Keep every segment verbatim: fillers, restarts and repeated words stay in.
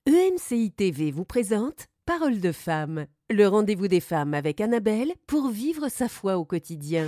E M C I T V vous présente Parole de femme, le rendez-vous des femmes avec Annabelle pour vivre sa foi au quotidien.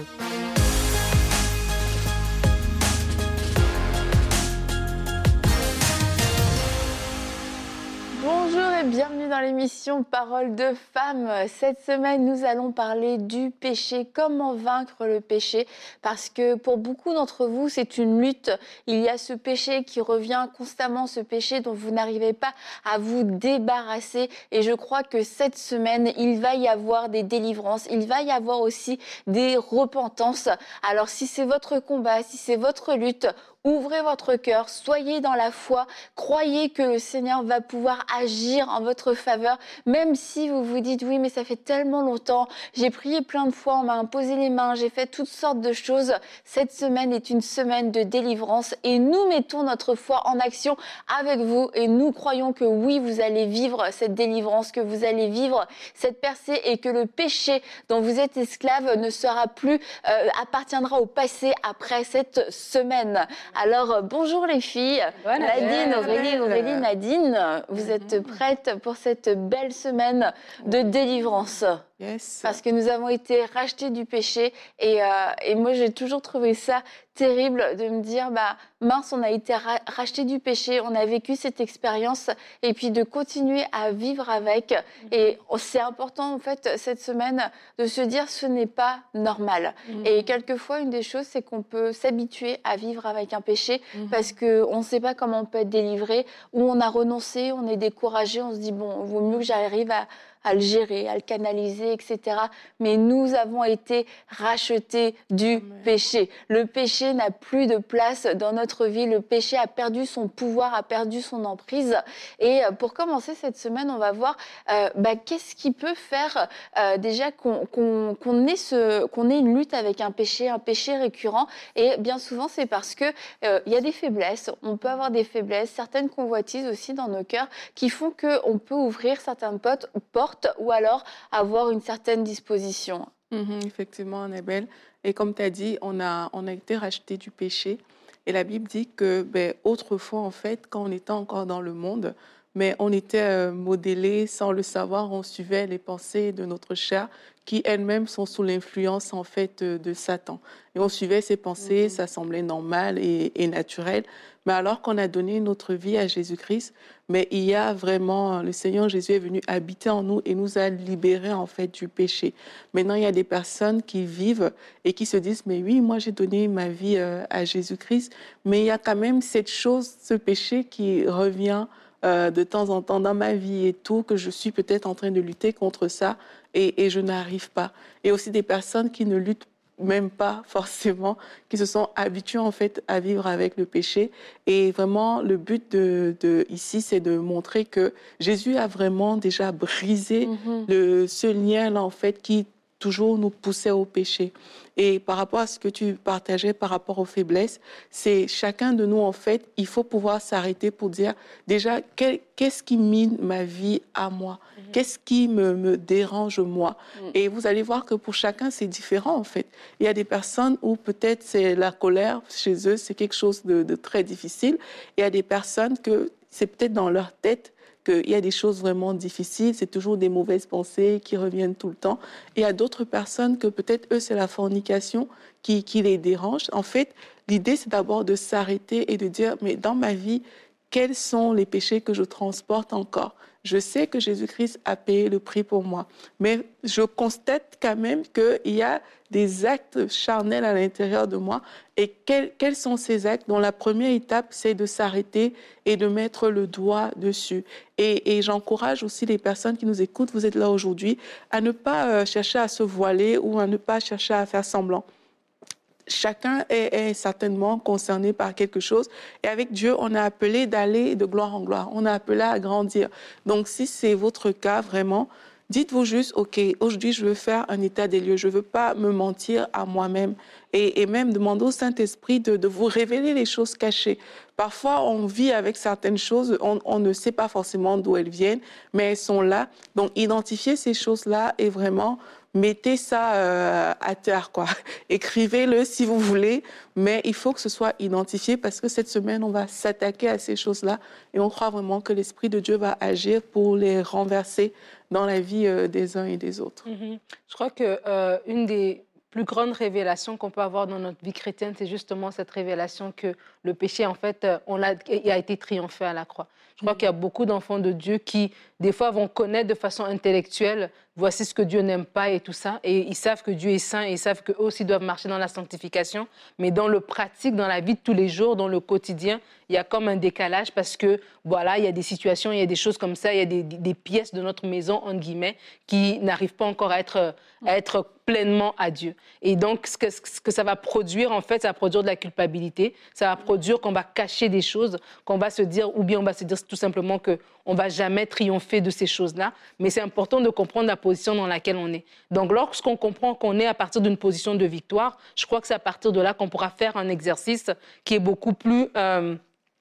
Bonjour et bienvenue dans l'émission Parole de femme. Cette semaine, nous allons parler du péché, comment vaincre le péché, parce que pour beaucoup d'entre vous, c'est une lutte. Il y a ce péché qui revient constamment, ce péché dont vous n'arrivez pas à vous débarrasser. Et je crois que cette semaine, il va y avoir des délivrances, il va y avoir aussi des repentances. Alors si c'est votre combat, si c'est votre lutte, ouvrez votre cœur, soyez dans la foi, croyez que le Seigneur va pouvoir agir en votre faveur, même si vous vous dites « oui, mais ça fait tellement longtemps, j'ai prié plein de fois, on m'a imposé les mains, j'ai fait toutes sortes de choses ». Cette semaine est une semaine de délivrance et nous mettons notre foi en action avec vous et nous croyons que oui, vous allez vivre cette délivrance, que vous allez vivre cette percée et que le péché dont vous êtes esclave ne sera plus, euh, appartiendra au passé après cette semaine. Alors, bonjour les filles. Bonne Nadine, Annabelle. Aurélie, Aurélie, Nadine, vous Mhm. êtes prêtes pour cette belle semaine de délivrance? Yes. Parce que nous avons été rachetés du péché et, euh, et moi j'ai toujours trouvé ça terrible de me dire bah mince, on a été ra- rachetés du péché, on a vécu cette expérience et puis de continuer à vivre avec. Et c'est important en fait cette semaine de se dire ce n'est pas normal. Mhm. Et quelquefois une des choses c'est qu'on peut s'habituer à vivre avec un péché Mhm. parce qu'on ne sait pas comment on peut être délivré, ou on a renoncé, on est découragé, on se dit bon, il vaut mieux que j'arrive à à le gérer, à le canaliser, et cetera. Mais nous avons été rachetés du Amen. péché. Le péché n'a plus de place dans notre vie. Le péché a perdu son pouvoir, a perdu son emprise. Et pour commencer cette semaine, on va voir euh, bah, qu'est-ce qui peut faire euh, déjà qu'on, qu'on, qu'on, ait ce, qu'on ait une lutte avec un péché, un péché récurrent. Et bien souvent, c'est parce qu'il euh, y a des faiblesses. On peut avoir des faiblesses, certaines convoitises aussi dans nos cœurs qui font qu'on peut ouvrir certaines portes ou alors avoir une certaine disposition. Mhm, effectivement, Annabelle. Et comme tu as dit, on a, on a été racheté du péché. Et la Bible dit que ben, autrefois, en fait, quand on était encore dans le monde, mais on était euh, modélé sans le savoir, on suivait les pensées de notre chair qui elles-mêmes sont sous l'influence en fait de, de Satan. Et on suivait ces pensées, mm-hmm. ça semblait normal et, et naturel. Mais alors qu'on a donné notre vie à Jésus-Christ, mais il y a vraiment, le Seigneur Jésus est venu habiter en nous et nous a libérés en fait du péché. Maintenant, il y a des personnes qui vivent et qui se disent, mais oui, moi j'ai donné ma vie euh, à Jésus-Christ, mais il y a quand même cette chose, ce péché qui revient Euh, de temps en temps dans ma vie et tout, que je suis peut-être en train de lutter contre ça et, et je n'arrive pas. Et aussi des personnes qui ne luttent même pas forcément, qui se sont habituées en fait à vivre avec le péché. Et vraiment, le but de, de ici, c'est de montrer que Jésus a vraiment déjà brisé mm-hmm. le, ce lien-là en fait qui toujours nous poussait au péché. Et par rapport à ce que tu partageais par rapport aux faiblesses, c'est chacun de nous, en fait, il faut pouvoir s'arrêter pour dire déjà quel, qu'est-ce qui mine ma vie à moi, mm-hmm. qu'est-ce qui me, me dérange moi. Mm-hmm. Et vous allez voir que pour chacun, c'est différent, en fait. Il y a des personnes où peut-être c'est la colère chez eux, c'est quelque chose de, de très difficile. Et il y a des personnes que c'est peut-être dans leur tête qu'il y a des choses vraiment difficiles, c'est toujours des mauvaises pensées qui reviennent tout le temps. Et il y a d'autres personnes que peut-être, eux, c'est la fornication qui, qui les dérange. En fait, l'idée, c'est d'abord de s'arrêter et de dire, mais dans ma vie, quels sont les péchés que je transporte encore ? Je sais que Jésus-Christ a payé le prix pour moi, mais je constate quand même qu'il y a des actes charnels à l'intérieur de moi. Et quels, quels sont ces actes dont la première étape, c'est de s'arrêter et de mettre le doigt dessus. Et, et j'encourage aussi les personnes qui nous écoutent, vous êtes là aujourd'hui, à ne pas euh, chercher à se voiler ou à ne pas chercher à faire semblant. Chacun est, est certainement concerné par quelque chose. Et avec Dieu, on a appelé d'aller de gloire en gloire. On a appelé à grandir. Donc, si c'est votre cas, vraiment, dites-vous juste, OK, aujourd'hui, je veux faire un état des lieux. Je ne veux pas me mentir à moi-même. Et, et même demander au Saint-Esprit de, de vous révéler les choses cachées. Parfois, on vit avec certaines choses, on, on ne sait pas forcément d'où elles viennent, mais elles sont là. Donc, identifier ces choses-là et vraiment mettez ça euh, à terre, quoi. Écrivez-le si vous voulez, mais il faut que ce soit identifié parce que cette semaine, on va s'attaquer à ces choses-là et on croit vraiment que l'Esprit de Dieu va agir pour les renverser dans la vie euh, des uns et des autres. Mm-hmm. Je crois qu'une euh, des plus grandes révélations qu'on peut avoir dans notre vie chrétienne, c'est justement cette révélation que le péché, en fait, on a, il a été triomphé à la croix. Je crois qu'il y a beaucoup d'enfants de Dieu qui, des fois, vont connaître de façon intellectuelle, voici ce que Dieu n'aime pas et tout ça. Et ils savent que Dieu est saint et ils savent qu'eux aussi doivent marcher dans la sanctification. Mais dans le pratique, dans la vie de tous les jours, dans le quotidien, il y a comme un décalage parce que, voilà, il y a des situations, il y a des choses comme ça, il y a des, des pièces de notre maison, entre guillemets, qui n'arrivent pas encore à être, à être pleinement à Dieu. Et donc, ce que, ce que ça va produire, en fait, ça va produire de la culpabilité. Ça va produire qu'on va cacher des choses, qu'on va se dire, ou bien on va se dire tout simplement qu'on ne va jamais triompher de ces choses-là. Mais c'est important de comprendre la position dans laquelle on est. Donc, lorsqu'on comprend qu'on est à partir d'une position de victoire, je crois que c'est à partir de là qu'on pourra faire un exercice qui est beaucoup plus... Euh,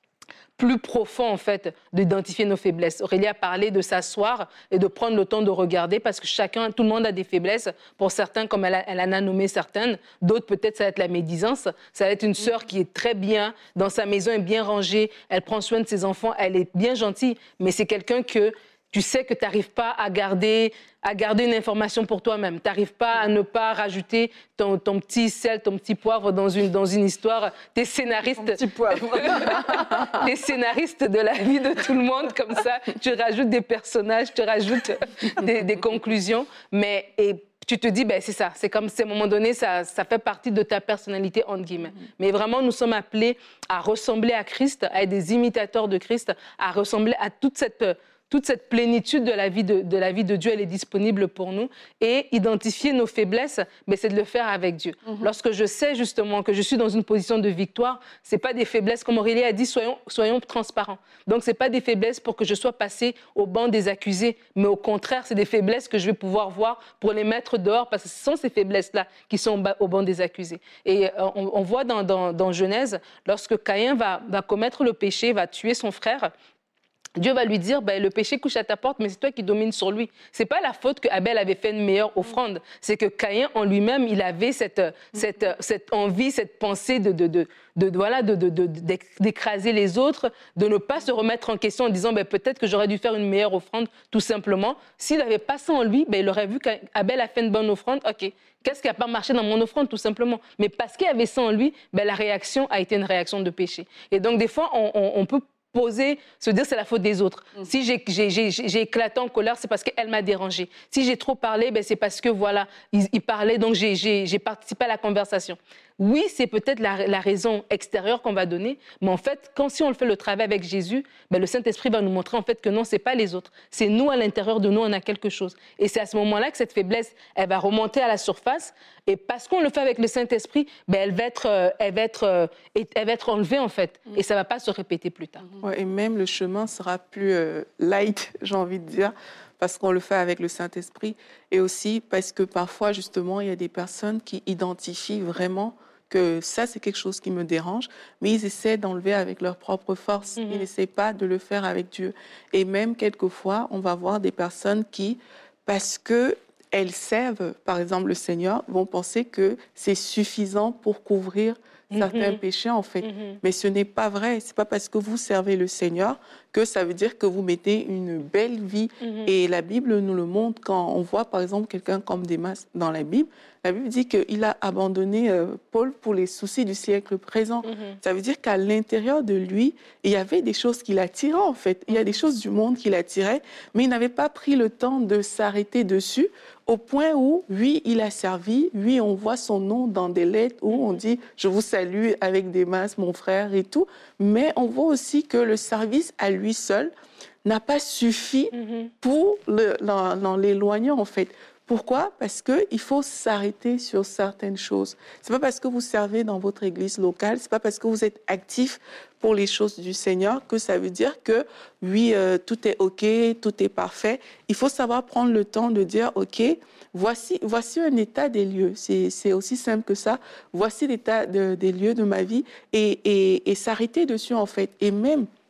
plus profond, en fait, d'identifier nos faiblesses. Aurélie a parlé de s'asseoir et de prendre le temps de regarder parce que chacun, tout le monde a des faiblesses. Pour certains, comme elle, a, elle en a nommé certaines, d'autres, peut-être, ça va être la médisance. Ça va être une sœur qui est très bien, dans sa maison, est bien rangée, elle prend soin de ses enfants, elle est bien gentille, mais c'est quelqu'un que tu sais que tu n'arrives pas à garder, à garder une information pour toi-même. Tu n'arrives pas à ne pas rajouter ton, ton petit sel, ton petit poivre dans une, dans une histoire. Tu es scénariste. Ton petit poivre. Tu es scénariste de la vie de tout le monde, comme ça. Tu rajoutes des personnages, tu rajoutes des, des conclusions. Mais et tu te dis, ben, c'est ça. C'est comme si à un moment donné, ça, ça fait partie de ta personnalité, entre guillemets. Mm-hmm. Mais vraiment, nous sommes appelés à ressembler à Christ, à être des imitateurs de Christ, à ressembler à toute cette... Toute cette plénitude de la vie de, de la vie de Dieu, elle est disponible pour nous. Et identifier nos faiblesses, mais c'est de le faire avec Dieu. Mm-hmm. Lorsque je sais justement que je suis dans une position de victoire, ce n'est pas des faiblesses, comme Aurélie a dit, soyons, soyons transparents. Donc, ce n'est pas des faiblesses pour que je sois passé au banc des accusés, mais au contraire, c'est des faiblesses que je vais pouvoir voir pour les mettre dehors, parce que ce sont ces faiblesses-là qui sont au banc des accusés. Et euh, on, on voit dans, dans, dans Genèse, lorsque Caïn va, va commettre le péché, va tuer son frère, Dieu va lui dire, ben, le péché couche à ta porte, mais c'est toi qui domines sur lui. Ce n'est pas la faute qu'Abel avait fait une meilleure offrande. C'est que Caïn, en lui-même, il avait cette, cette, cette envie, cette pensée de, de, de, de, voilà, de, de, de, d'écraser les autres, de ne pas se remettre en question en disant, ben, peut-être que j'aurais dû faire une meilleure offrande, tout simplement. S'il n'avait pas ça en lui, ben, il aurait vu qu'Abel a fait une bonne offrande. OK, qu'est-ce qui n'a pas marché dans mon offrande, tout simplement? Mais parce qu'il avait ça en lui, ben, la réaction a été une réaction de péché. Et donc, des fois, on, on, on peut poser, se dire c'est la faute des autres. Mmh. Si j'ai, j'ai, j'ai, j'ai éclaté en colère, c'est parce qu'elle m'a dérangé. Si j'ai trop parlé, ben c'est parce que voilà, il, il parlait, donc j'ai, j'ai, j'ai participé à la conversation. Oui, c'est peut-être la, la raison extérieure qu'on va donner, mais en fait, quand si on le fait le travail avec Jésus, ben le Saint-Esprit va nous montrer en fait que non, c'est pas les autres. C'est nous, à l'intérieur de nous, on a quelque chose. Et c'est à ce moment-là que cette faiblesse, elle va remonter à la surface. Et parce qu'on le fait avec le Saint-Esprit, ben elle va être, euh, elle va être, euh, elle va être enlevée en fait. Mmh. Et ça va pas se répéter plus tard. Ouais, et même le chemin sera plus euh, light, j'ai envie de dire, parce qu'on le fait avec le Saint-Esprit. Et aussi parce que parfois, justement, il y a des personnes qui identifient vraiment que ça, c'est quelque chose qui me dérange, mais ils essaient d'enlever avec leur propre force. Mm-hmm. Ils n'essaient pas de le faire avec Dieu. Et même, quelquefois, on va voir des personnes qui, parce qu'elles servent, par exemple, le Seigneur, vont penser que c'est suffisant pour couvrir certains mm-hmm. péchés, en fait. Mm-hmm. Mais ce n'est pas vrai. Ce n'est pas parce que vous servez le Seigneur que ça veut dire que vous mettez une belle vie. Mm-hmm. Et la Bible nous le montre quand on voit, par exemple, quelqu'un comme Démas dans la Bible. La Bible dit qu'il a abandonné euh, Paul pour les soucis du siècle présent. Mm-hmm. Ça veut dire qu'à l'intérieur de lui, il y avait des choses qui l'attiraient, en fait. Il y a des choses du monde qui l'attiraient, mais il n'avait pas pris le temps de s'arrêter dessus, au point où, oui, il a servi, oui, on voit son nom dans des lettres où on dit « Je vous salue avec Démas, mon frère » et tout. Mais on voit aussi que le service à lui seul n'a pas suffi mm-hmm. pour le, l'en, l'en l'éloigner, en fait. Pourquoi? Parce qu'il faut s'arrêter sur certaines choses. Ce n'est pas parce que vous servez dans votre église locale, ce n'est pas parce que vous êtes actif pour les choses du Seigneur que ça veut dire que, oui, euh, tout est OK, tout est parfait. Il faut savoir prendre le temps de dire, OK, voici, voici un état des lieux. C'est, c'est aussi simple que ça. Voici l'état de, des lieux de ma vie et, et, et s'arrêter dessus, en fait. Et même...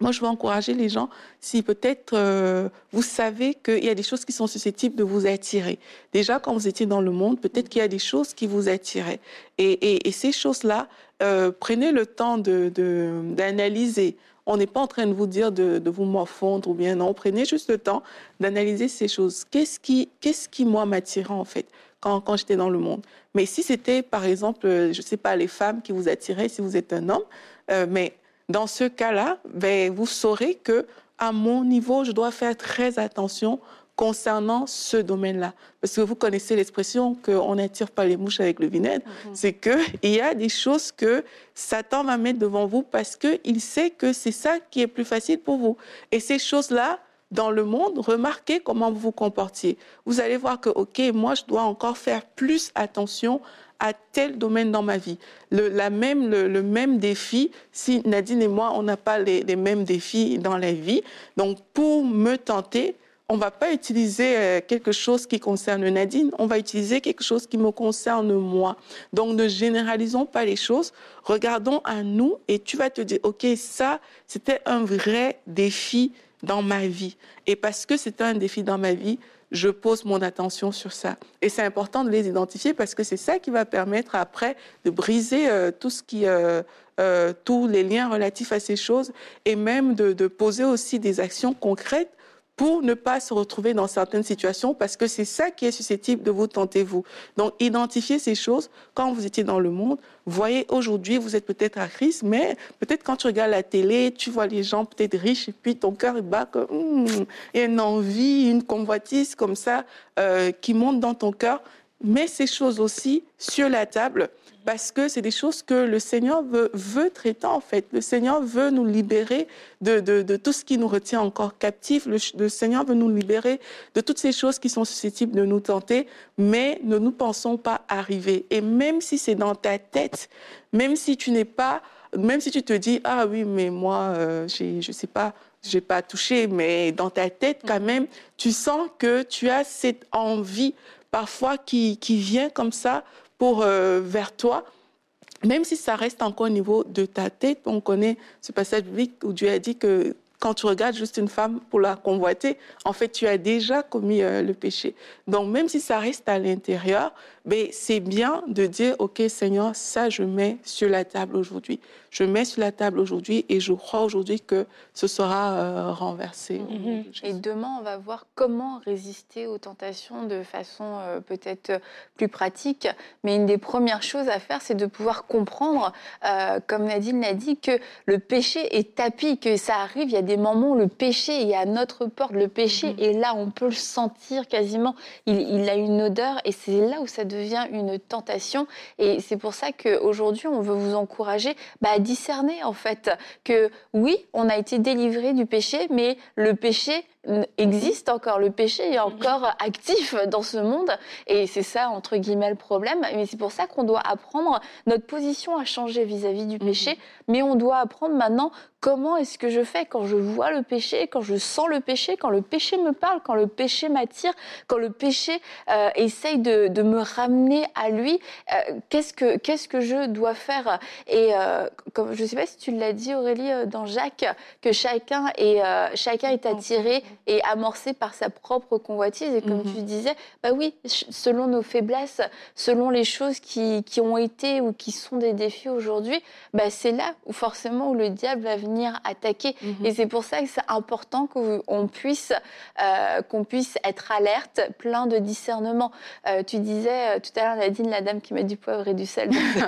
Moi, je veux encourager les gens, si peut-être euh, vous savez qu'il y a des choses qui sont susceptibles de vous attirer. Déjà, quand vous étiez dans le monde, peut-être qu'il y a des choses qui vous attiraient. Et, et, et ces choses-là, euh, prenez le temps de, de, d'analyser. On n'est pas en train de vous dire de, de vous morfondre ou bien non. Prenez juste le temps d'analyser ces choses. Qu'est-ce qui, qu'est-ce qui moi, m'attirait en fait quand, quand j'étais dans le monde? Mais si c'était, par exemple, je ne sais pas, les femmes qui vous attiraient, si vous êtes un homme, euh, mais... Dans ce cas-là, ben, vous saurez que à mon niveau, je dois faire très attention concernant ce domaine-là. Parce que vous connaissez l'expression qu'on n'attire pas les mouches avec le vinaigre. Mm-hmm. C'est qu'il y a des choses que Satan va mettre devant vous parce qu'il sait que c'est ça qui est plus facile pour vous. Et ces choses-là, dans le monde, remarquez comment vous vous comportiez. Vous allez voir que, OK, moi, je dois encore faire plus attention à tel domaine dans ma vie. Le, la même, le, le même défi, si Nadine et moi, on n'a pas les, les mêmes défis dans la vie, donc pour me tenter, on ne va pas utiliser quelque chose qui concerne Nadine, on va utiliser quelque chose qui me concerne moi. Donc ne généralisons pas les choses, regardons à nous et tu vas te dire, OK, ça, c'était un vrai défi dans ma vie. Et parce que c'était un défi dans ma vie, je pose mon attention sur ça. Et c'est important de les identifier parce que c'est ça qui va permettre après de briser euh, tout ce qui, euh, euh, tous les liens relatifs à ces choses et même de, de poser aussi des actions concrètes pour ne pas se retrouver dans certaines situations parce que c'est ça qui est susceptible de vous tenter, vous. Donc, identifiez ces choses quand vous étiez dans le monde. Voyez, aujourd'hui, vous êtes peut-être à crise, mais peut-être quand tu regardes la télé, tu vois les gens peut-être riches et puis ton cœur bat que hum, il y a une envie, une convoitise comme ça euh, qui monte dans ton cœur. Mets ces choses aussi sur la table parce que c'est des choses que le Seigneur veut, veut traiter en fait. Le Seigneur veut nous libérer de, de, de tout ce qui nous retient encore captifs. Le, le Seigneur veut nous libérer de toutes ces choses qui sont susceptibles de nous tenter, mais ne nous pensons pas arriver. Et même si c'est dans ta tête, même si tu n'es pas, même si tu te dis « Ah oui, mais moi, euh, j'ai, je ne sais pas, je n'ai pas touché », mais dans ta tête quand même, tu sens que tu as cette envie parfois qui, qui vient comme ça pour, euh, vers toi, même si ça reste encore au niveau de ta tête. On connaît ce passage biblique où Dieu a dit que quand tu regardes juste une femme pour la convoiter, en fait, tu as déjà commis euh, le péché. Donc, même si ça reste à l'intérieur, ben, c'est bien de dire, OK, Seigneur, ça, je mets sur la table aujourd'hui. Je mets sur la table aujourd'hui et je crois aujourd'hui que ce sera euh, renversé. Mm-hmm. Et demain, on va voir comment résister aux tentations de façon euh, peut-être plus pratique. Mais une des premières choses à faire, c'est de pouvoir comprendre, euh, comme Nadine l'a dit, que le péché est tapis, que ça arrive. Il y a des moments où le péché est à notre porte. Le péché mm-hmm. est là, on peut le sentir quasiment. Il, il a une odeur et c'est là où ça devient une tentation. Et c'est pour ça qu'aujourd'hui, on veut vous encourager bah, à discerner en fait que oui, on a été délivré du péché, mais le péché existe encore, le péché est encore actif dans ce monde et c'est ça entre guillemets le problème, mais c'est pour ça qu'on doit apprendre, notre position a changé vis-à-vis du péché, mmh. mais on doit apprendre maintenant comment est-ce que je fais quand je vois le péché, quand je sens le péché, quand le péché me parle, quand le péché m'attire, quand le péché euh, essaye de, de me ramener à lui, euh, qu'est-ce que, qu'est-ce que je dois faire? Et euh, comme, je ne sais pas si tu l'as dit Aurélie dans Jacques, que chacun est, euh, chacun est attiré et amorcé par sa propre convoitise. Et comme mm-hmm. tu disais, bah oui, selon nos faiblesses, selon les choses qui, qui ont été ou qui sont des défis aujourd'hui, bah c'est là où forcément où le diable va venir attaquer. Mm-hmm. Et c'est pour ça que c'est important qu'on puisse, euh, qu'on puisse être alerte, plein de discernement. Euh, tu disais euh, tout à l'heure, Nadine, la dame qui met du poivre et du sel.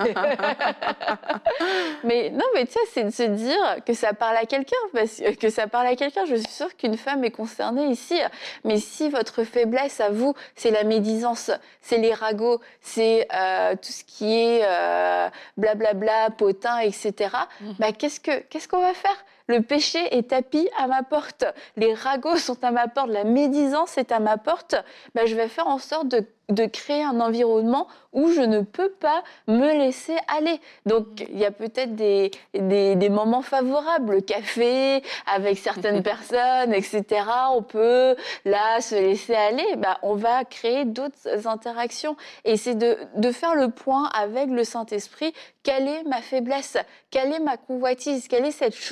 mais non, mais tu sais, c'est de se dire que ça parle à quelqu'un, parce que ça parle à quelqu'un. Je suis sûre qu'une femme est concernée ici. Mais si votre faiblesse à vous, c'est la médisance, c'est les ragots, c'est euh, tout ce qui est euh, blablabla, potin, et cetera, mmh. bah, qu'est-ce que, qu'est-ce qu'on va faire ? Le péché est tapis à ma porte, les ragots sont à ma porte, la médisance est à ma porte. Bah, je vais faire en sorte de de créer un environnement où je ne peux pas me laisser aller. Donc, il y a peut-être des, des, des moments favorables, le café avec certaines personnes, et cetera. On peut, là, se laisser aller. Bah, on va créer d'autres interactions. Et c'est de, de faire le point avec le Saint-Esprit. Quelle est ma faiblesse ? Quelle est ma convoitise ? Quelle est cette chose dans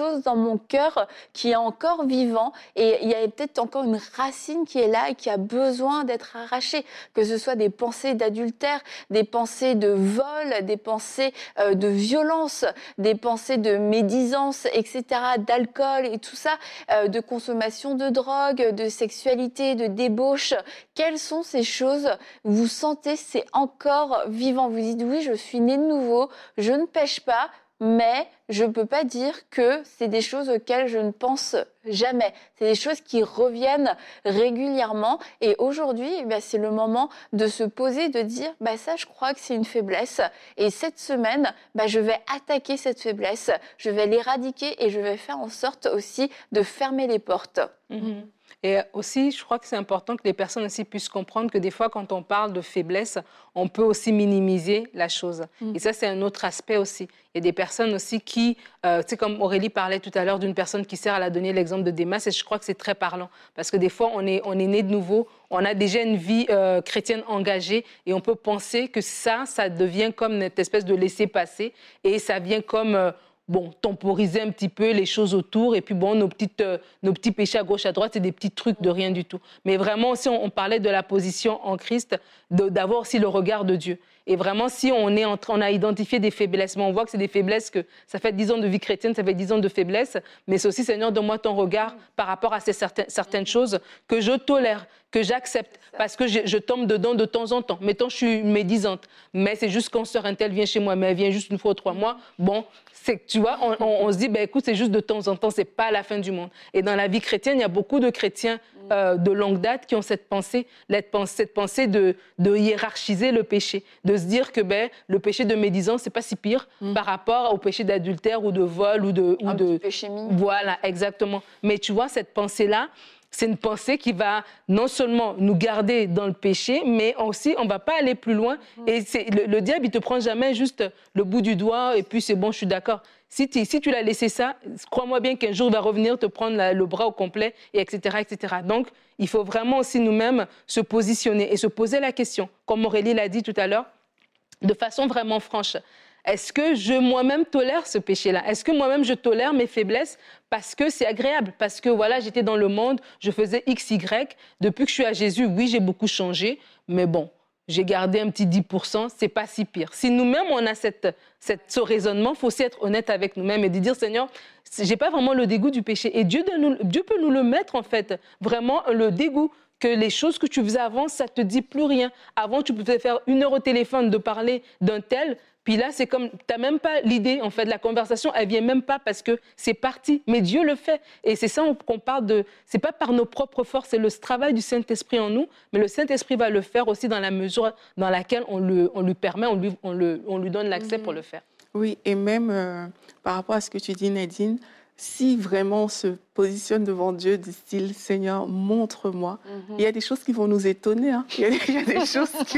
mon cœur qui est encore vivant et il y a peut-être encore une racine qui est là et qui a besoin d'être arrachée, que ce soit des pensées d'adultère, des pensées de vol, des pensées euh, de violence, des pensées de médisance, et cetera, d'alcool et tout ça, euh, de consommation de drogue, de sexualité, de débauche. Quelles sont ces choses? Vous sentez c'est encore vivant. Vous dites oui, je suis né de nouveau, je ne pêche pas, mais je ne peux pas dire que c'est des choses auxquelles je ne pense jamais. C'est des choses qui reviennent régulièrement. Et aujourd'hui, eh bien, c'est le moment de se poser, de dire bah, ça, je crois que c'est une faiblesse. Et cette semaine, bah, je vais attaquer cette faiblesse, je vais l'éradiquer et je vais faire en sorte aussi de fermer les portes. Mmh. Et aussi, je crois que c'est important que les personnes aussi puissent comprendre que des fois, quand on parle de faiblesse, on peut aussi minimiser la chose. Mmh. Et ça, c'est un autre aspect aussi. Il y a des personnes aussi qui, euh, tu sais, comme Aurélie parlait tout à l'heure d'une personne qui sert, elle a donné l'exemple de Démas, et je crois que c'est très parlant. Parce que des fois, on est, on est né de nouveau, on a déjà une vie euh, chrétienne engagée, et on peut penser que ça, ça devient comme une espèce de laisser-passer, et ça vient comme... Euh, bon, temporiser un petit peu les choses autour. Et puis, bon, nos, petites, euh, nos petits péchés à gauche, à droite, c'est des petits trucs de rien du tout. Mais vraiment, aussi, on, on parlait de la position en Christ, de, d'avoir aussi le regard de Dieu. Et vraiment, si on, est en, on a identifié des faiblesses, mais on voit que c'est des faiblesses que ça fait dix ans de vie chrétienne, ça fait dix ans de faiblesse, mais c'est aussi, Seigneur, donne-moi ton regard par rapport à ces certaines, certaines choses que je tolère, que j'accepte, parce que je, je tombe dedans de temps en temps. Mettons, je suis médisante, mais c'est juste quand sœur Intel vient chez moi, mais elle vient juste une fois ou trois mois, bon, c'est que tu vois, on, on, on se dit, ben, écoute, c'est juste de temps en temps, c'est pas la fin du monde. Et dans la vie chrétienne, il y a beaucoup de chrétiens euh, de longue date qui ont cette pensée, cette pensée de, de hiérarchiser le péché, de se dire que ben, le péché de médisance, c'est pas si pire mm. par rapport au péché d'adultère ou de vol ou de... Ou Un de... petit péché mignon. Voilà, exactement. Mais tu vois, cette pensée-là, c'est une pensée qui va non seulement nous garder dans le péché, mais aussi, on ne va pas aller plus loin. Mmh. Et c'est, le, le diable, il ne te prend jamais juste le bout du doigt et puis c'est bon, je suis d'accord. Si, si tu l'as laissé ça, crois-moi bien qu'un jour, il va revenir te prendre la, le bras au complet, et etc., et cetera. Donc, il faut vraiment aussi nous-mêmes se positionner et se poser la question, comme Aurélie l'a dit tout à l'heure, de façon vraiment franche. Est-ce que je moi-même tolère ce péché-là? Est-ce que moi-même je tolère mes faiblesses parce que c'est agréable? Parce que voilà, j'étais dans le monde, je faisais X, Y. Depuis que je suis à Jésus, oui, j'ai beaucoup changé, mais bon, j'ai gardé un petit dix pour cent, c'est pas si pire. Si nous-mêmes, on a cette, cette, ce raisonnement, il faut aussi être honnête avec nous-mêmes et de dire, Seigneur, j'ai pas vraiment le dégoût du péché. Et Dieu, de nous, Dieu peut nous le mettre, en fait, vraiment le dégoût. Que les choses que tu faisais avant, ça te dit plus rien. Avant, tu pouvais faire une heure au téléphone de parler d'un tel, puis là, c'est comme, tu n'as même pas l'idée, en fait, la conversation, elle vient même pas parce que c'est parti. Mais Dieu le fait. Et c'est ça qu'on parle de, c'est pas par nos propres forces, c'est le travail du Saint-Esprit en nous, mais le Saint-Esprit va le faire aussi dans la mesure dans laquelle on, le, on lui permet, on lui, on le, on lui donne l'accès mmh. pour le faire. Oui, et même euh, par rapport à ce que tu dis, Nadine, si vraiment on se positionne devant Dieu du style « Seigneur, montre-moi mm-hmm. », il y a des choses qui vont nous étonner. Hein. Il y a des, il y a des choses que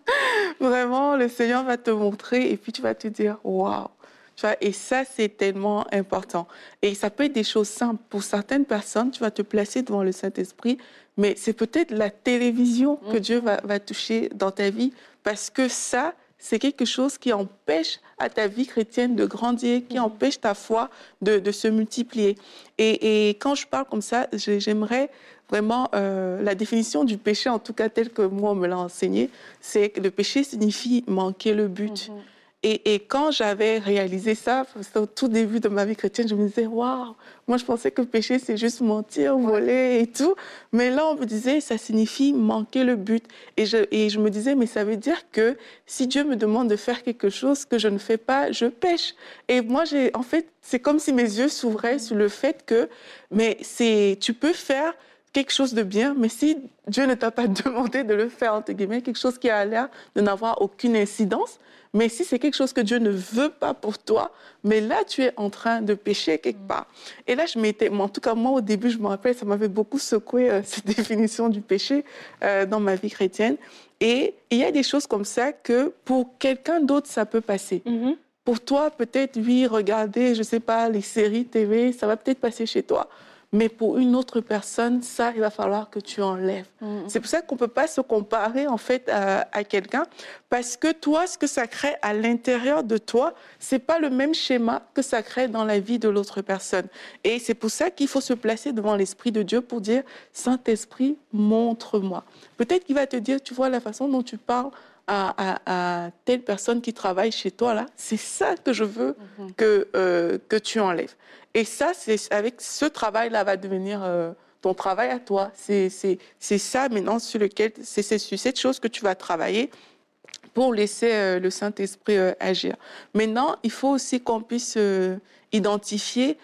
vraiment le Seigneur va te montrer et puis tu vas te dire « Waouh !» Et ça, c'est tellement important. Et ça peut être des choses simples. Pour certaines personnes, tu vas te placer devant le Saint-Esprit, mais c'est peut-être la télévision mm-hmm. que Dieu va, va toucher dans ta vie parce que ça, c'est quelque chose qui empêche à ta vie chrétienne de grandir, qui mmh. empêche ta foi de, de se multiplier. Et, et quand je parle comme ça, j'aimerais vraiment euh, la définition du péché, en tout cas telle que moi on me l'a enseigné, c'est que le péché signifie manquer le but. Mmh. Et, et quand j'avais réalisé ça, au tout début de ma vie chrétienne, je me disais, waouh, moi je pensais que le péché c'est juste mentir, voler et tout. Mais là on me disait, ça signifie manquer le but. Et je, et je me disais, mais ça veut dire que si Dieu me demande de faire quelque chose que je ne fais pas, je pêche. Et moi, j'ai, en fait, c'est comme si mes yeux s'ouvraient sur le fait que, mais c'est, tu peux faire quelque chose de bien, mais si Dieu ne t'a pas demandé de le faire, entre guillemets, quelque chose qui a l'air de n'avoir aucune incidence, mais si c'est quelque chose que Dieu ne veut pas pour toi, mais là, tu es en train de pécher quelque part. Et là, je m'étais... En tout cas, moi, au début, je me rappelle, ça m'avait beaucoup secoué, euh, cette définition du péché euh, dans ma vie chrétienne. Et il y a des choses comme ça que, pour quelqu'un d'autre, ça peut passer. Mm-hmm. Pour toi, peut-être, oui, regarder, je ne sais pas, les séries T V, ça va peut-être passer chez toi. mais pour une autre personne, ça, il va falloir que tu enlèves. Mmh. C'est pour ça qu'on ne peut pas se comparer en fait à, à quelqu'un, parce que toi, ce que ça crée à l'intérieur de toi, ce n'est pas le même schéma que ça crée dans la vie de l'autre personne. Et c'est pour ça qu'il faut se placer devant l'Esprit de Dieu pour dire « Saint-Esprit, montre-moi ». Peut-être qu'il va te dire, tu vois, la façon dont tu parles à, à, à telle personne qui travaille chez toi, là, c'est ça que je veux mmh. que, euh, que tu enlèves. Et ça, c'est, avec ce travail-là, va devenir euh, ton travail à toi. C'est, c'est, c'est ça maintenant sur lequel, c'est, c'est sur cette chose que tu vas travailler pour laisser euh, le Saint-Esprit euh, agir. Maintenant, il faut aussi qu'on puisse euh, identifier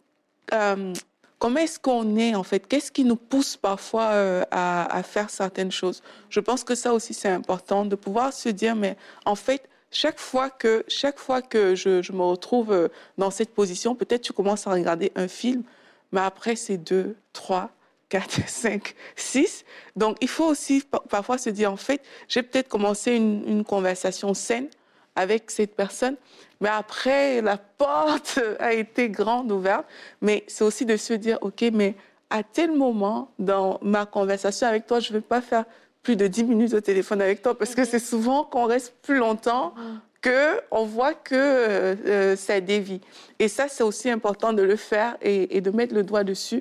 euh, comment est-ce qu'on est, en fait. Qu'est-ce qui nous pousse parfois euh, à, à faire certaines choses. Je pense que ça aussi, c'est important de pouvoir se dire, mais en fait, Chaque fois que, chaque fois que je, je me retrouve dans cette position, peut-être tu commences à regarder un film, mais après c'est deux, trois, quatre, cinq, six. Donc il faut aussi parfois se dire, en fait, j'ai peut-être commencé une, une conversation saine avec cette personne, mais après la porte a été grande ouverte. Mais c'est aussi de se dire, ok, mais à tel moment dans ma conversation avec toi, je ne vais pas faire plus de dix minutes au téléphone avec toi, parce que c'est souvent qu'on reste plus longtemps qu'on voit que euh, ça dévie. Et ça, c'est aussi important de le faire et, et de mettre le doigt dessus.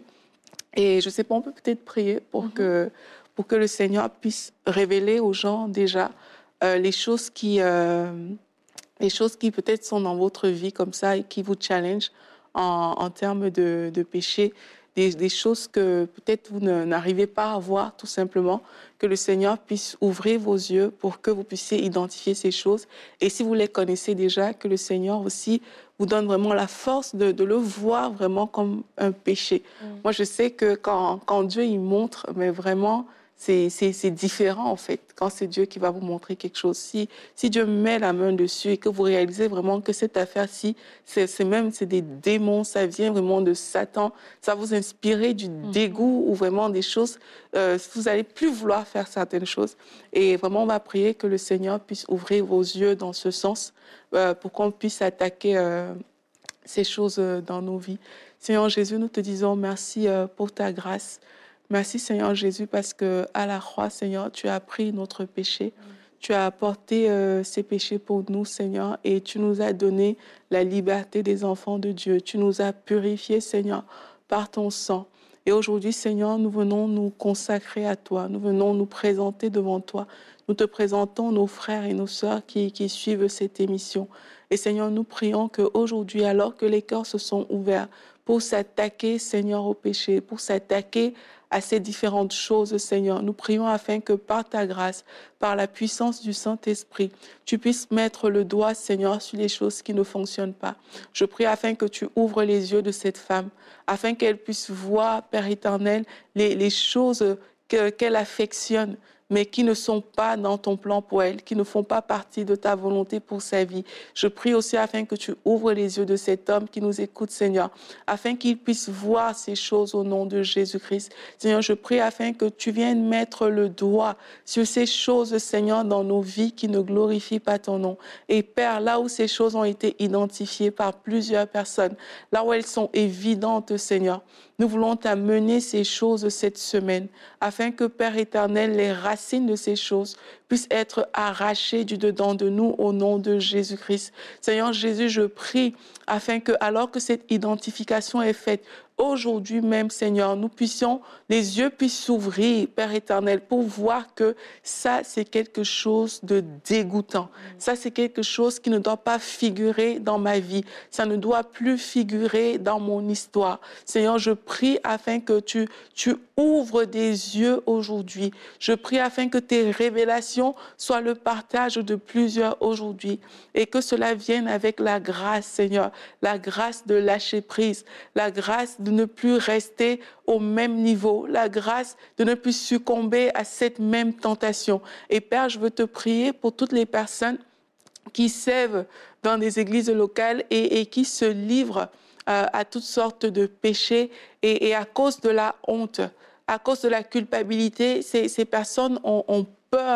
Et je ne sais pas, on peut peut-être prier pour, mm-hmm. que, pour que le Seigneur puisse révéler aux gens déjà euh, les choses qui, euh, les choses qui peut-être sont dans votre vie comme ça et qui vous challengent en, en termes de, de péché. Des, des choses que peut-être vous ne, n'arrivez pas à voir tout simplement, que le Seigneur puisse ouvrir vos yeux pour que vous puissiez identifier ces choses. Et si vous les connaissez déjà, que le Seigneur aussi vous donne vraiment la force de, de le voir vraiment comme un péché. Mmh. Moi, je sais que quand, quand Dieu il montre, mais vraiment, c'est, c'est, c'est différent en fait, quand c'est Dieu qui va vous montrer quelque chose. Si, si Dieu met la main dessus et que vous réalisez vraiment que cette affaire-ci, c'est, c'est même c'est des démons, ça vient vraiment de Satan, ça vous inspire du mmh. dégoût ou vraiment des choses, euh, vous n'allez plus vouloir faire certaines choses. Et vraiment, on va prier que le Seigneur puisse ouvrir vos yeux dans ce sens euh, pour qu'on puisse attaquer euh, ces choses euh, dans nos vies. Seigneur Jésus, nous te disons merci euh, pour ta grâce. Merci Seigneur Jésus parce qu'à la croix, Seigneur, tu as pris notre péché. Mm. Tu as apporté euh, ces péchés pour nous, Seigneur, et tu nous as donné la liberté des enfants de Dieu. Tu nous as purifiés, Seigneur, par ton sang. Et aujourd'hui, Seigneur, nous venons nous consacrer à toi. Nous venons nous présenter devant toi. Nous te présentons nos frères et nos sœurs qui, qui suivent cette émission. Et Seigneur, nous prions qu'aujourd'hui, alors que les cœurs se sont ouverts pour s'attaquer, Seigneur, au péché, pour s'attaquer à ces différentes choses, Seigneur. Nous prions afin que par ta grâce, par la puissance du Saint-Esprit, tu puisses mettre le doigt, Seigneur, sur les choses qui ne fonctionnent pas. Je prie afin que tu ouvres les yeux de cette femme, afin qu'elle puisse voir, Père éternel, les, les choses que, qu'elle affectionne, mais qui ne sont pas dans ton plan pour elle, qui ne font pas partie de ta volonté pour sa vie. Je prie aussi afin que tu ouvres les yeux de cet homme qui nous écoute, Seigneur, afin qu'il puisse voir ces choses au nom de Jésus-Christ. Seigneur, je prie afin que tu viennes mettre le doigt sur ces choses, Seigneur, dans nos vies qui ne glorifient pas ton nom. Et Père, là où ces choses ont été identifiées par plusieurs personnes, là où elles sont évidentes, Seigneur, nous voulons t'amener ces choses cette semaine, afin que, Père éternel, les racines de ces choses puissent être arrachées du dedans de nous au nom de Jésus-Christ. Seigneur Jésus, je prie afin que, alors que cette identification est faite, aujourd'hui même, Seigneur, nous puissions, les yeux puissent s'ouvrir, Père éternel, pour voir que ça, c'est quelque chose de dégoûtant. Ça, c'est quelque chose qui ne doit pas figurer dans ma vie. Ça ne doit plus figurer dans mon histoire. Seigneur, je prie afin que tu, tu ouvres des yeux aujourd'hui. Je prie afin que tes révélations soient le partage de plusieurs aujourd'hui et que cela vienne avec la grâce, Seigneur, la grâce de lâcher prise, la grâce de ne plus rester au même niveau, la grâce de ne plus succomber à cette même tentation. Et Père, je veux te prier pour toutes les personnes qui servent dans des églises locales et, et qui se livrent euh, à toutes sortes de péchés et, et à cause de la honte, à cause de la culpabilité, ces, ces personnes ont, ont peur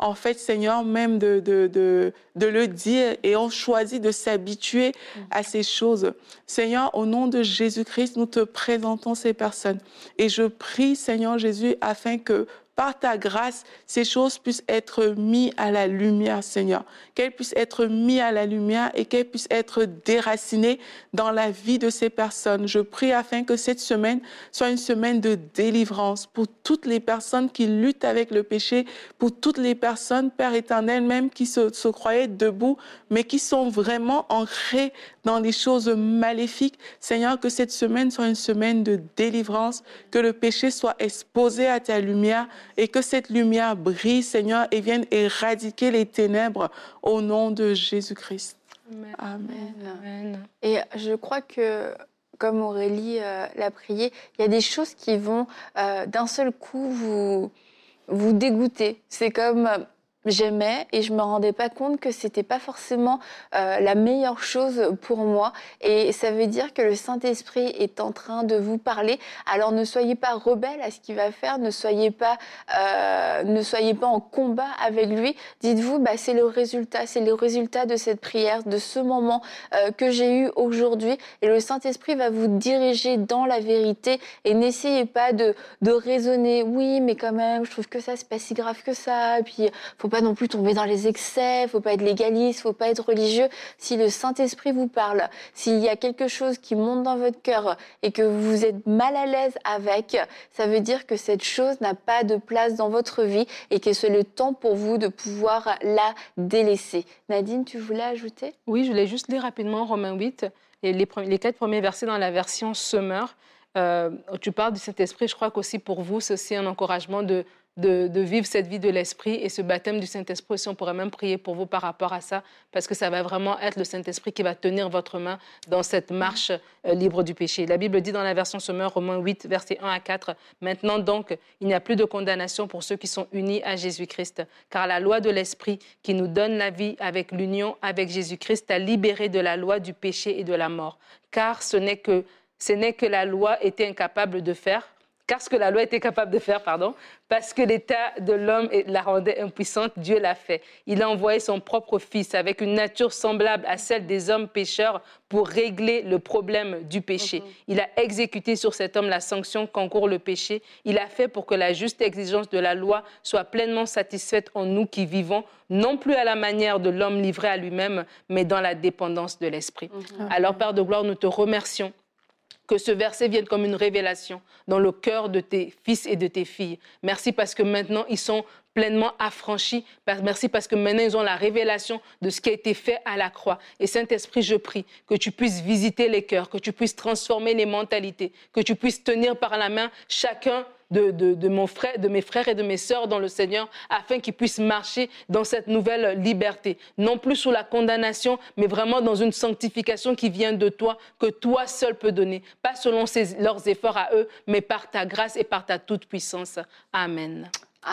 en fait, Seigneur, même de, de, de, de le dire et on choisit de s'habituer à ces choses. Seigneur, au nom de Jésus-Christ, nous te présentons ces personnes. Et je prie, Seigneur Jésus, afin que par ta grâce, ces choses puissent être mises à la lumière, Seigneur. Qu'elles puissent être mises à la lumière et qu'elles puissent être déracinées dans la vie de ces personnes. Je prie afin que cette semaine soit une semaine de délivrance pour toutes les personnes qui luttent avec le péché, pour toutes les personnes, Père éternel, même qui se, se croyaient debout, mais qui sont vraiment ancrées dans les choses maléfiques. Seigneur, que cette semaine soit une semaine de délivrance, que le péché soit exposé à ta lumière et que cette lumière brille, Seigneur, et vienne éradiquer les ténèbres au nom de Jésus-Christ. Amen. Amen. Amen. Et je crois que, comme Aurélie euh, l'a prié, il y a des choses qui vont euh, d'un seul coup vous, vous dégoûter. C'est comme... euh, J'aimais et je me rendais pas compte que c'était pas forcément euh, la meilleure chose pour moi, et ça veut dire que le Saint-Esprit est en train de vous parler. Alors ne soyez pas rebelle à ce qu'il va faire, ne soyez pas euh, ne soyez pas en combat avec lui. Dites-vous, bah c'est le résultat, c'est le résultat de cette prière, de ce moment euh, que j'ai eu aujourd'hui, et le Saint-Esprit va vous diriger dans la vérité. Et n'essayez pas de de raisonner. Oui, mais quand même, je trouve que ça c'est pas si grave que ça. Et puis faut pas non plus tomber dans les excès, faut pas être légaliste, faut pas être religieux. Si le Saint-Esprit vous parle, s'il y a quelque chose qui monte dans votre cœur et que vous êtes mal à l'aise avec, ça veut dire que cette chose n'a pas de place dans votre vie et que c'est le temps pour vous de pouvoir la délaisser. Nadine, tu voulais ajouter ? Oui, je voulais juste lire rapidement Romains huit, et les, premiers, les quatre premiers versets dans la version Semeur. Euh, tu parles du Saint-Esprit, je crois qu'aussi pour vous, c'est aussi un encouragement de De, de vivre cette vie de l'Esprit, et ce baptême du Saint-Esprit aussi, on pourrait même prier pour vous par rapport à ça, parce que ça va vraiment être le Saint-Esprit qui va tenir votre main dans cette marche euh, libre du péché. La Bible dit dans la version Semeur, Romains huit, versets un à quatre, « Maintenant donc, il n'y a plus de condamnation pour ceux qui sont unis à Jésus-Christ, car la loi de l'Esprit qui nous donne la vie avec l'union avec Jésus-Christ a libéré de la loi du péché et de la mort, car ce n'est que, ce n'est que la loi était incapable de faire, car ce que la loi était capable de faire, pardon, parce que l'état de l'homme la rendait impuissante, Dieu l'a fait. Il a envoyé son propre Fils avec une nature semblable à celle des hommes pécheurs pour régler le problème du péché. Mm-hmm. Il a exécuté sur cet homme la sanction qu'encourt le péché. Il a fait pour que la juste exigence de la loi soit pleinement satisfaite en nous qui vivons, non plus à la manière de l'homme livré à lui-même, mais dans la dépendance de l'Esprit. Mm-hmm. Alors, Père de gloire, nous te remercions que ce verset vienne comme une révélation dans le cœur de tes fils et de tes filles. Merci parce que maintenant, ils sont pleinement affranchis. Merci parce que maintenant, ils ont la révélation de ce qui a été fait à la croix. Et Saint-Esprit, je prie que tu puisses visiter les cœurs, que tu puisses transformer les mentalités, que tu puisses tenir par la main chacun De, de, de, mon frère, de mes frères et de mes sœurs dans le Seigneur, afin qu'ils puissent marcher dans cette nouvelle liberté. Non plus sous la condamnation, mais vraiment dans une sanctification qui vient de toi, que toi seul peux donner. Pas selon ses, leurs efforts à eux, mais par ta grâce et par ta toute-puissance. Amen.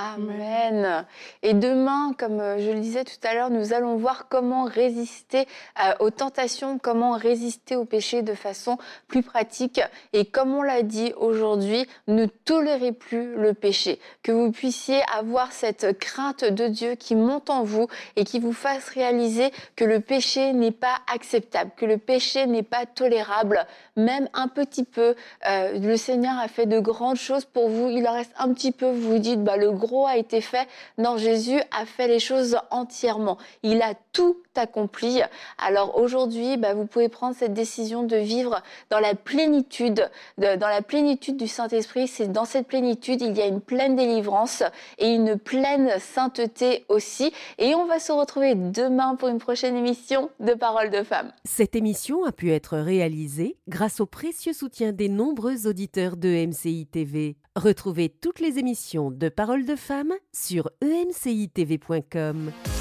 Amen. Et demain, comme je le disais tout à l'heure, nous allons voir comment résister euh, aux tentations, comment résister au péché de façon plus pratique. Et comme on l'a dit aujourd'hui, ne tolérez plus le péché. Que vous puissiez avoir cette crainte de Dieu qui monte en vous et qui vous fasse réaliser que le péché n'est pas acceptable, que le péché n'est pas tolérable, même un petit peu. Euh, le Seigneur a fait de grandes choses pour vous. Il en reste un petit peu. Vous vous dites, bah, le gros a été fait. Non, Jésus a fait les choses entièrement. Il a tout accompli. Alors aujourd'hui, bah, vous pouvez prendre cette décision de vivre dans la plénitude, de, dans la plénitude du Saint-Esprit. C'est dans cette plénitude, il y a une pleine délivrance et une pleine sainteté aussi. Et on va se retrouver demain pour une prochaine émission de Paroles de Femmes. Cette émission a pu être réalisée grâce au précieux soutien des nombreux auditeurs de M C I T V. Retrouvez toutes les émissions de Paroles de Femmes sur e m c i t v point com.